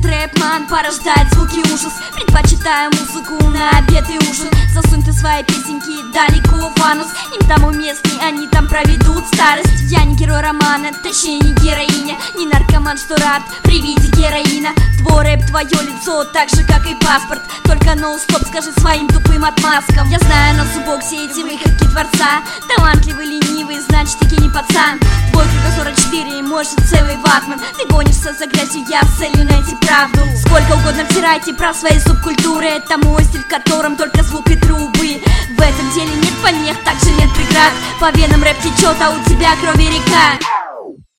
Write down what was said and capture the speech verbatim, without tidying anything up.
рэп-ман порождает звуки ужас. Предпочитаю музыку на обед и ужин. Засунь ты свои песенки далеко в анус. Им там уместней, они там проведут старость. Я не герой романа, точнее не героиня. Не наркоман, что рад при виде героина. Твой рэп, твое лицо, так же как и паспорт. Только ноу-стоп, скажи своим тупым отмазкам. Я знаю на зубок все эти выходки творца. Талантливый, ленивый, значит таки не пацан. Твой круга сорок четыре, может целый ватман. Ты гонишься за грязью, я с целью найти правду. Сколько угодно втирайте про свои субкультуры. Это мой стиль, в котором только звук и трубы. В этом деле нет помех, также нет преград. По венам рэп течет, а у тебя крови река.